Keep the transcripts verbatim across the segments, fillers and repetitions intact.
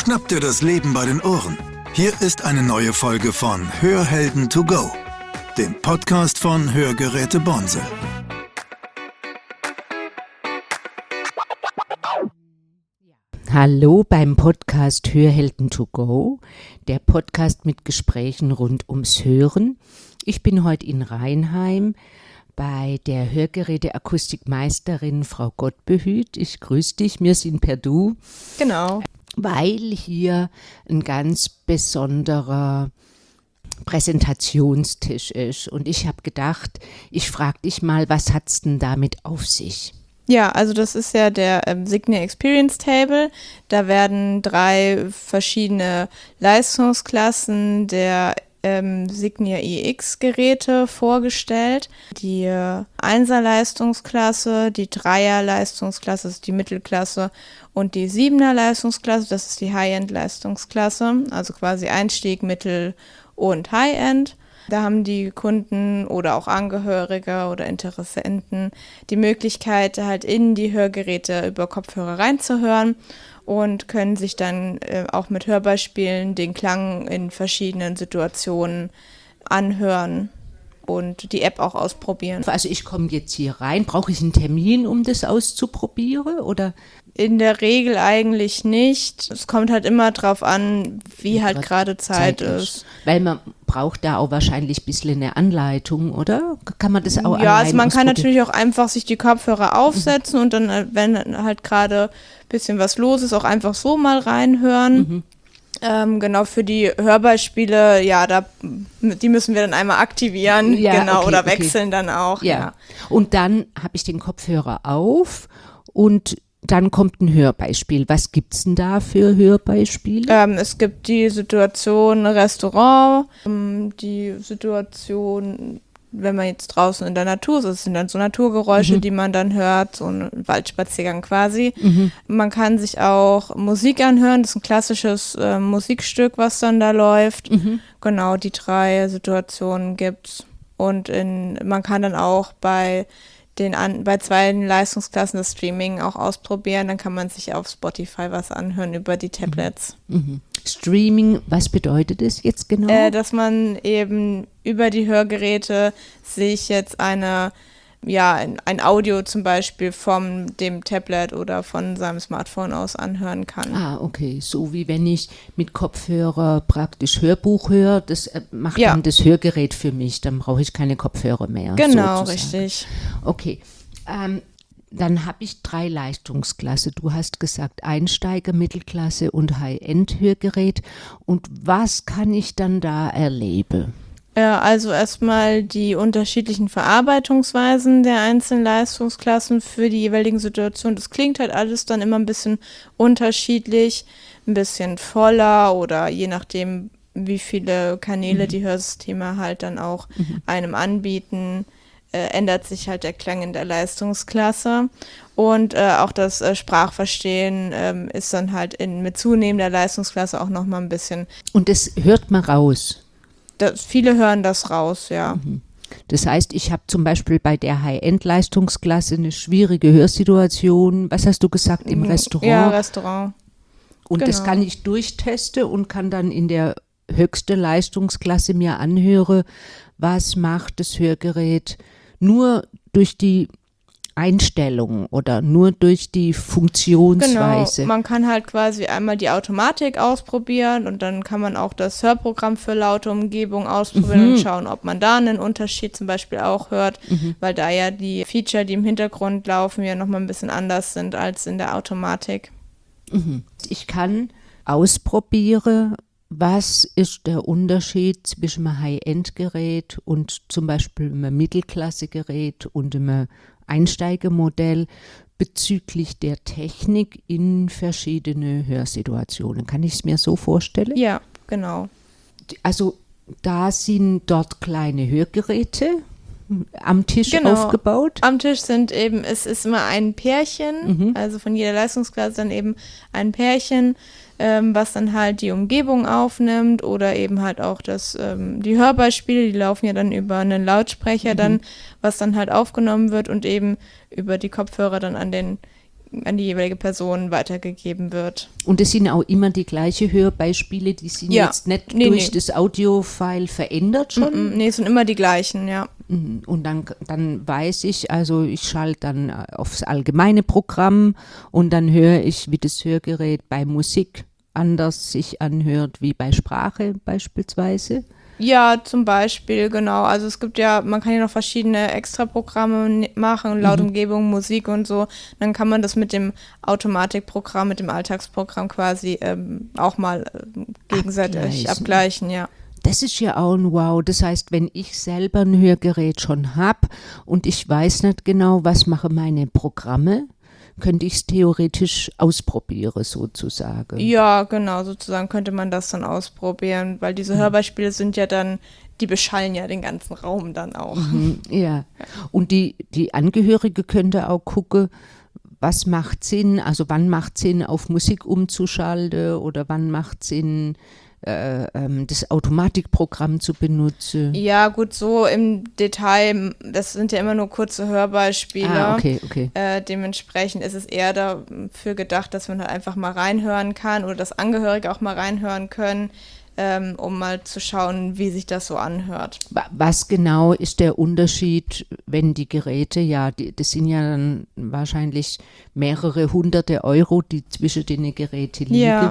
Schnapp dir das Leben bei den Ohren. Hier ist eine neue Folge von Hörhelden to go, dem Podcast von Hörgeräte Bonse. Hallo beim Podcast Hörhelden to go, der Podcast mit Gesprächen rund ums Hören. Ich bin heute in Rheinheim bei der Hörgeräteakustikmeisterin Frau Gottbehüt. Ich grüße dich, wir sind per Du. Genau. Weil hier ein ganz besonderer Präsentationstisch ist. Und ich habe gedacht, ich frage dich mal, was hat es denn damit auf sich? Ja, also das ist ja der ähm, Signia Experience Table. Da werden drei verschiedene Leistungsklassen der ähm, Signia E X-Geräte vorgestellt. Die äh, Einser-Leistungsklasse, die Dreier-Leistungsklasse, das ist die Mittelklasse, und die Siebener-Leistungsklasse, das ist die High-End-Leistungsklasse, also quasi Einstieg, Mittel und High-End. Da haben die Kunden oder auch Angehörige oder Interessenten die Möglichkeit, halt in die Hörgeräte über Kopfhörer reinzuhören und können sich dann äh, auch mit Hörbeispielen den Klang in verschiedenen Situationen anhören und die App auch ausprobieren. Also ich komme jetzt hier rein, brauche ich einen Termin, um das auszuprobieren, oder? In der Regel eigentlich nicht. Es kommt halt immer drauf an, wie, wie halt gerade Zeit, Zeit ist. ist. Weil man braucht da auch wahrscheinlich ein bisschen eine Anleitung, oder? Kann man das auch Ja, also man kann natürlich auch einfach sich die Kopfhörer aufsetzen mhm. und dann, wenn halt gerade ein bisschen was los ist, auch einfach so mal reinhören. Mhm. Ähm, genau, für die Hörbeispiele, ja, da, die müssen wir dann einmal aktivieren, ja, genau, okay, oder wechseln okay. dann auch. Ja. ja. Und dann habe ich den Kopfhörer auf und dann kommt ein Hörbeispiel. Was gibt es denn da für Hörbeispiele? Ähm, es gibt die Situation Restaurant, ähm, die Situation, wenn man jetzt draußen in der Natur ist, es sind dann so Naturgeräusche, mhm. die man dann hört, so ein Waldspaziergang quasi. Mhm. Man kann sich auch Musik anhören, das ist ein klassisches äh, Musikstück, was dann da läuft. Mhm. Genau, die drei Situationen gibt's. Und in, man kann dann auch bei den an, bei zwei Leistungsklassen das Streaming auch ausprobieren, dann kann man sich auf Spotify was anhören über die Tablets. Mhm. Streaming, was bedeutet das jetzt genau? Äh, dass man eben über die Hörgeräte sich jetzt eine, ja, ein, ein Audio zum Beispiel von dem Tablet oder von seinem Smartphone aus anhören kann. Ah, okay. So wie wenn ich mit Kopfhörer praktisch Hörbuch höre, das äh, macht ja. dann das Hörgerät für mich, dann brauche ich keine Kopfhörer mehr. Genau, sozusagen. richtig. Okay. Ähm, dann habe ich drei Leistungsklasse. Du hast gesagt Einsteiger, Mittelklasse und High-End-Hörgerät. Und was kann ich dann da erleben? Ja, also erstmal die unterschiedlichen Verarbeitungsweisen der einzelnen Leistungsklassen für die jeweiligen Situationen. Das klingt halt alles dann immer ein bisschen unterschiedlich, ein bisschen voller oder je nachdem, wie viele Kanäle mhm. die Hörsysteme halt dann auch mhm. einem anbieten, äh, ändert sich halt der Klang in der Leistungsklasse. Und äh, auch das äh, Sprachverstehen ähm, ist dann halt in, mit zunehmender Leistungsklasse auch nochmal ein bisschen. Und das hört man raus? Das, viele hören das raus, ja. Das heißt, ich habe zum Beispiel bei der High-End-Leistungsklasse eine schwierige Hörsituation. Was hast du gesagt, im Restaurant? Ja, Restaurant. Und genau. Das kann ich durchtesten und kann dann in der höchsten Leistungsklasse mir anhören, was macht das Hörgerät nur durch die Einstellung oder nur durch die Funktionsweise. Genau, man kann halt quasi einmal die Automatik ausprobieren und dann kann man auch das Hörprogramm für laute Umgebung ausprobieren mhm. und schauen, ob man da einen Unterschied zum Beispiel auch hört, mhm. weil da ja die Feature, die im Hintergrund laufen, ja nochmal ein bisschen anders sind als in der Automatik. Mhm. Ich kann ausprobieren, was ist der Unterschied zwischen einem High-End-Gerät und zum Beispiel einem Mittelklasse-Gerät und einem Einsteigermodell bezüglich der Technik in verschiedene Hörsituationen. Kann ich es mir so vorstellen? Ja, genau. Also da sind dort kleine Hörgeräte am Tisch genau. aufgebaut? Am Tisch sind eben, es ist immer ein Pärchen, mhm. also von jeder Leistungsklasse dann eben ein Pärchen, ähm, was dann halt die Umgebung aufnimmt oder eben halt auch das, ähm, die Hörbeispiele, die laufen ja dann über einen Lautsprecher mhm. dann, was dann halt aufgenommen wird und eben über die Kopfhörer dann an den an die jeweilige Person weitergegeben wird. Und es sind auch immer die gleichen Hörbeispiele, die sind Ja. jetzt nicht Nee, durch nee. das Audiofile verändert schon? Mm, Nee, es sind immer die gleichen, ja. Mhm. Und dann, dann weiß ich, also ich schalte dann aufs allgemeine Programm und dann höre ich, wie das Hörgerät bei Musik anders sich anhört wie bei Sprache beispielsweise. Ja, zum Beispiel, genau. Also es gibt ja, man kann ja noch verschiedene Extraprogramme n- machen, Lautumgebung, Musik und so. Dann kann man das mit dem Automatikprogramm, mit dem Alltagsprogramm quasi ähm, auch mal ähm, gegenseitig Abgleichen. abgleichen, ja. Das ist ja auch ein Wow. Das heißt, wenn ich selber ein Hörgerät schon habe und ich weiß nicht genau, was machen meine Programme, könnte ich es theoretisch ausprobieren sozusagen. Ja, genau, sozusagen könnte man das dann ausprobieren, weil diese Hörbeispiele sind ja dann, die beschallen ja den ganzen Raum dann auch. Mhm, ja. Und die, die Angehörige könnte auch gucken, was macht Sinn, also wann macht Sinn, auf Musik umzuschalten oder wann macht Sinn, äh, ähm, das Automatikprogramm zu benutzen. Ja, gut, so im Detail, das sind ja immer nur kurze Hörbeispiele. Ah, okay, okay. Äh, dementsprechend ist es eher dafür gedacht, dass man halt einfach mal reinhören kann oder dass Angehörige auch mal reinhören können, ähm, um mal zu schauen, wie sich das so anhört. Wa- Was genau ist der Unterschied, wenn die Geräte, ja, die, das sind ja dann wahrscheinlich mehrere hunderte Euro, die zwischen den Geräten liegen. Ja.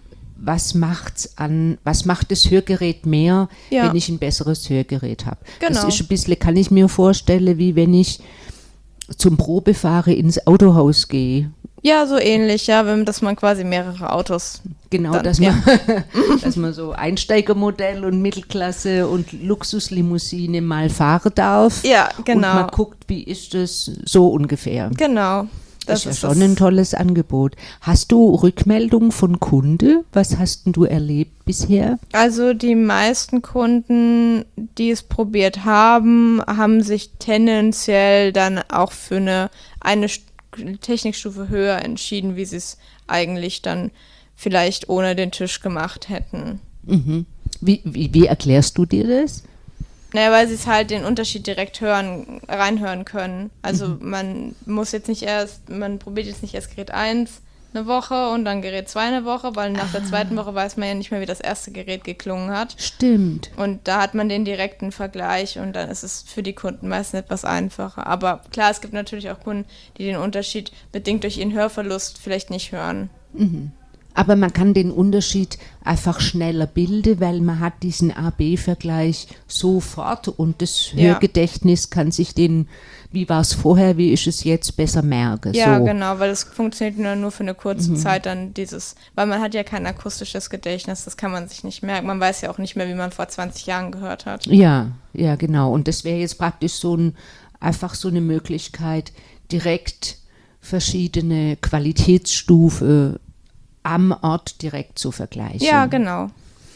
Was macht's an, was macht das Hörgerät mehr, Ja. wenn ich ein besseres Hörgerät habe? Das Genau. ist ein bisschen, kann ich mir vorstellen, wie wenn ich zum Probefahren ins Autohaus gehe. Ja, so ähnlich, ja, wenn dass man quasi mehrere Autos. Genau, Dann, dass, man, dass man so Einsteigermodell und Mittelklasse und Luxuslimousine mal fahren darf. Ja, Und genau. man guckt, wie ist das so ungefähr. Genau. Das, ist ja schon ein tolles Angebot. Hast du Rückmeldungen von Kunden? Was hast denn du erlebt bisher? Also die meisten Kunden, die es probiert haben, haben sich tendenziell dann auch für eine, eine St- Technikstufe höher entschieden, wie sie es eigentlich dann vielleicht ohne den Tisch gemacht hätten. Mhm. Wie, wie, wie erklärst du dir das? Naja, weil sie es halt den Unterschied direkt hören, reinhören können. Also man muss jetzt nicht erst, man probiert jetzt nicht erst Gerät eins eine Woche und dann Gerät zwei eine Woche, weil nach der zweiten Woche weiß man ja nicht mehr, wie das erste Gerät geklungen hat. Stimmt. Und da hat man den direkten Vergleich und dann ist es für die Kunden meistens etwas einfacher. Aber klar, es gibt natürlich auch Kunden, die den Unterschied bedingt durch ihren Hörverlust vielleicht nicht hören. Aber man kann den Unterschied einfach schneller bilden, weil man hat diesen A B Vergleich sofort und das Ja. Hörgedächtnis kann sich den, wie war es vorher, wie ist es jetzt, besser merken. Ja, so. genau, weil es funktioniert nur, nur für eine kurze Zeit dann dieses, weil man hat ja kein akustisches Gedächtnis, das kann man sich nicht merken. Man weiß ja auch nicht mehr, wie man vor zwanzig Jahren gehört hat. Ja, ja, genau. Und das wäre jetzt praktisch so ein, einfach so eine Möglichkeit, direkt verschiedene Qualitätsstufen am Ort direkt zu vergleichen. Ja, genau.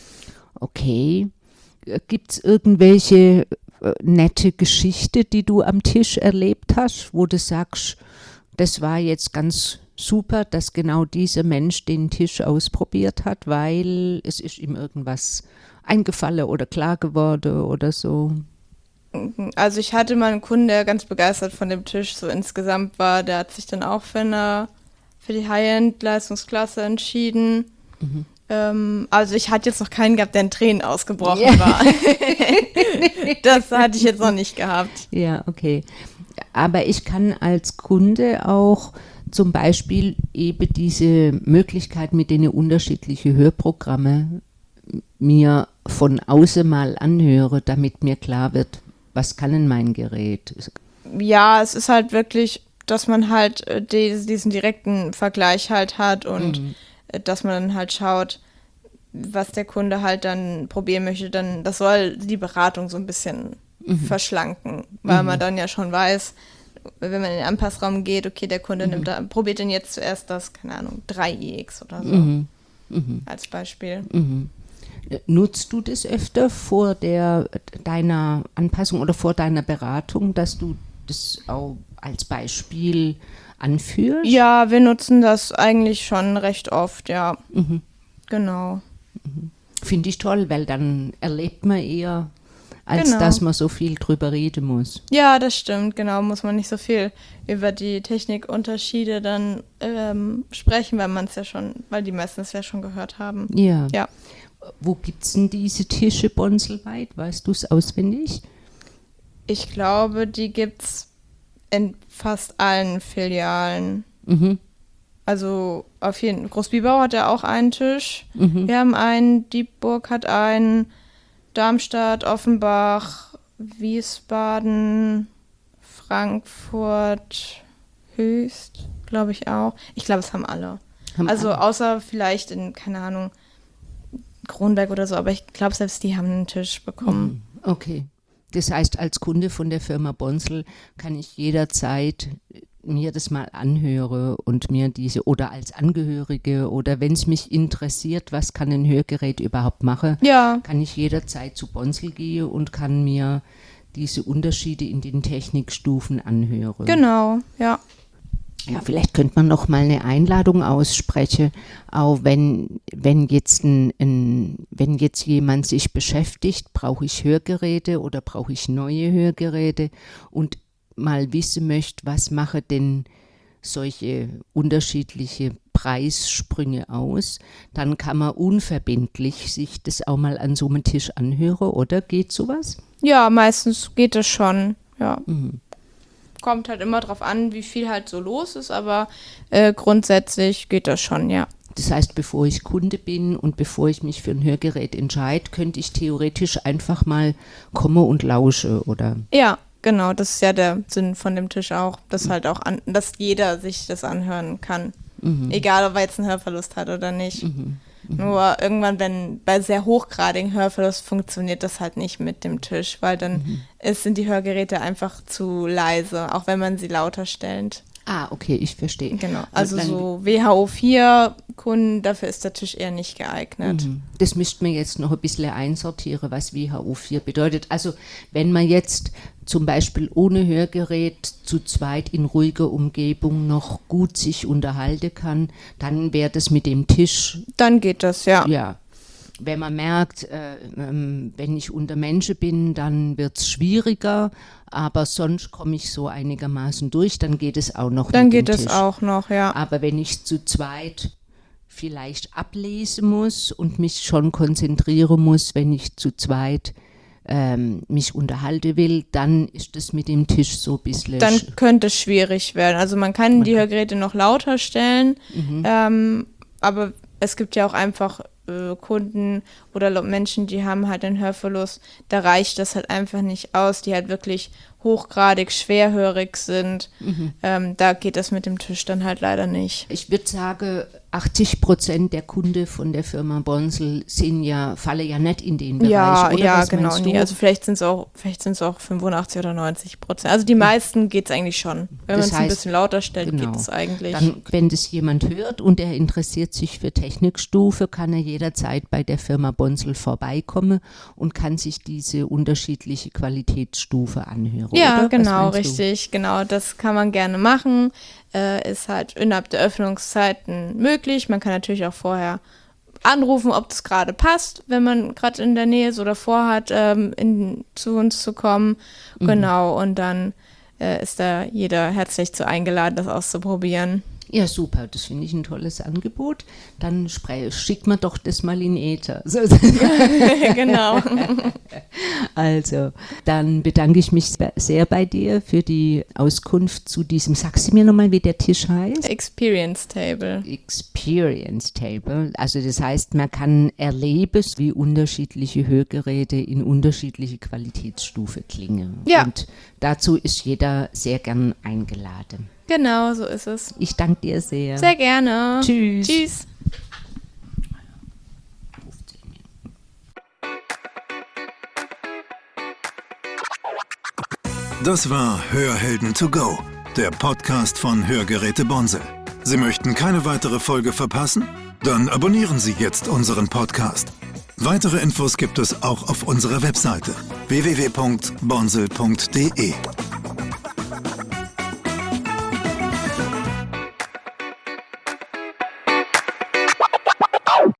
Okay. Gibt es irgendwelche äh, nette Geschichte, die du am Tisch erlebt hast, wo du sagst, das war jetzt ganz super, dass genau dieser Mensch den Tisch ausprobiert hat, weil es ist ihm irgendwas eingefallen oder klar geworden oder so? Also ich hatte mal einen Kunden, der ganz begeistert von dem Tisch so insgesamt war, der hat sich dann auch für eine für die High-End-Leistungsklasse entschieden. Mhm. Ähm, also ich hatte jetzt noch keinen gehabt, der in Tränen ausgebrochen Ja. war. Das hatte ich jetzt noch nicht gehabt. Ja, okay. Aber ich kann als Kunde auch zum Beispiel eben diese Möglichkeit mit den unterschiedlichen Hörprogrammen mir von außen mal anhöre, damit mir klar wird, was kann denn mein Gerät? Ja, es ist halt wirklich, dass man halt äh, die, diesen direkten Vergleich halt hat und Mhm. äh, dass man dann halt schaut, was der Kunde halt dann probieren möchte. Dann, das soll die Beratung so ein bisschen verschlanken, weil man dann ja schon weiß, wenn man in den Anpassraum geht, okay, der Kunde nimmt da, probiert denn jetzt zuerst das, keine Ahnung, drei i x oder so Mhm. Mhm. als Beispiel. Mhm. Nutzt du das öfter vor der, deiner Anpassung oder vor deiner Beratung, dass du das auch als Beispiel anführst? Ja, wir nutzen das eigentlich schon recht oft, ja. Mhm. Genau. Finde ich toll, weil dann erlebt man eher als genau. dass man so viel drüber reden muss. Ja, das stimmt, genau. Muss man nicht so viel über die Technikunterschiede dann ähm, sprechen, weil man es ja schon, weil die meisten es ja schon gehört haben. Ja. Ja. Wo gibt es denn diese Tische bonselweit? Weißt du es auswendig? Ich glaube, die gibt's in fast allen Filialen. Mhm. Also auf jeden Fall. Großbiebau hat ja auch einen Tisch. Mhm. Wir haben einen, Diepburg hat einen, Darmstadt, Offenbach, Wiesbaden, Frankfurt, Höchst, glaube ich auch. Ich glaube, es haben alle. Haben also alle. außer vielleicht in, keine Ahnung, Kronberg oder so, aber ich glaube, selbst die haben einen Tisch bekommen. Okay. Das heißt, als Kunde von der Firma Bonsel kann ich jederzeit mir das mal anhöre und mir diese, oder als Angehörige oder wenn es mich interessiert, was kann ein Hörgerät überhaupt machen, Ja, kann ich jederzeit zu Bonsel gehen und kann mir diese Unterschiede in den Technikstufen anhören. genau, ja. Ja, vielleicht könnte man noch mal eine Einladung aussprechen, auch wenn, wenn jetzt ein, ein, wenn jetzt jemand sich beschäftigt, brauche ich Hörgeräte oder brauche ich neue Hörgeräte und mal wissen möchte, was mache denn solche unterschiedliche Preissprünge aus, dann kann man unverbindlich sich das auch mal an so einem Tisch anhören, oder? Geht sowas? Ja, meistens geht es schon, ja. Mhm. Kommt halt immer drauf an, wie viel halt so los ist, aber äh, grundsätzlich geht das schon, ja. Das heißt, bevor ich Kunde bin und bevor ich mich für ein Hörgerät entscheide, könnte ich theoretisch einfach mal kommen und lausche, oder? Ja, genau, das ist ja der Sinn von dem Tisch auch, dass halt auch, an, dass jeder sich das anhören kann. Mhm. Egal, ob er jetzt einen Hörverlust hat oder nicht. Mhm. Nur irgendwann, wenn bei sehr hochgradigen Hörverlust funktioniert das halt nicht mit dem Tisch, weil dann Mhm. ist, sind die Hörgeräte einfach zu leise, auch wenn man sie lauter stellt. Ah, okay, ich verstehe. Genau, also dann- so W H O vier Kunden, dafür ist der Tisch eher nicht geeignet. Mhm. Das müsste man jetzt noch ein bisschen einsortieren, was W H O vier bedeutet. Also wenn man jetzt zum Beispiel ohne Hörgerät zu zweit in ruhiger Umgebung noch gut sich unterhalten kann, dann wäre das mit dem Tisch, Dann geht das, ja. ja. Wenn man merkt, äh, ähm, wenn ich unter Menschen bin, dann wird es schwieriger, aber sonst komme ich so einigermaßen durch, dann geht es auch noch Dann mit geht dem es Tisch. auch noch, ja. Aber wenn ich zu zweit vielleicht ablesen muss und mich schon konzentrieren muss, wenn ich zu zweit ähm, mich unterhalten will, dann ist das mit dem Tisch so ein bisschen... Dann sch- könnte es schwierig werden. Also man kann die Okay. Hörgeräte noch lauter stellen, Mhm. ähm, aber es gibt ja auch einfach äh, Kunden oder Lo- Menschen, die haben halt einen Hörverlust. Da reicht das halt einfach nicht aus, die halt wirklich hochgradig schwerhörig sind. Mhm. Ähm, da geht das mit dem Tisch dann halt leider nicht. Ich würde sagen, achtzig Prozent der Kunden von der Firma Bonsel sind ja, fallen ja nicht in den Bereich, Ja, oder? ja, Was genau. meinst du? Nee, also vielleicht sind es auch, vielleicht sind es auch fünfundachtzig oder neunzig Prozent. Also die meisten geht es eigentlich schon. Wenn man Das es ein heißt, bisschen lauter stellt, genau. geht es eigentlich. Dann, wenn das jemand hört und er interessiert sich für Technikstufe, kann er jederzeit bei der Firma Bonsel vorbeikommen und kann sich diese unterschiedliche Qualitätsstufe anhören. Ja, oder? Was genau, meinst du? richtig, genau. Das kann man gerne machen. Äh, ist halt innerhalb der Öffnungszeiten möglich. Man kann natürlich auch vorher anrufen, ob das gerade passt, wenn man gerade in der Nähe ist oder vorhat, ähm, in, zu uns zu kommen. Mhm. Genau, und dann äh, ist da jeder herzlich zu eingeladen, das auszuprobieren. Ja, super, das finde ich ein tolles Angebot. Dann spre- schickt man doch das mal in Äther. So. Genau. Also, dann bedanke ich mich sehr bei dir für die Auskunft zu diesem, sagst du mir nochmal, wie der Tisch heißt? Experience Table. Experience Table. Also das heißt, man kann erleben, wie unterschiedliche Hörgeräte in unterschiedliche Qualitätsstufe klingen. Ja. Und dazu ist jeder sehr gern eingeladen. Genau, so ist es. Ich danke dir sehr. Sehr gerne. Tschüss. Tschüss. Das war Hörhelden to go, der Podcast von Hörgeräte Bonsel. Sie möchten keine weitere Folge verpassen? Dann abonnieren Sie jetzt unseren Podcast. Weitere Infos gibt es auch auf unserer Webseite w w w punkt bonsel punkt d e.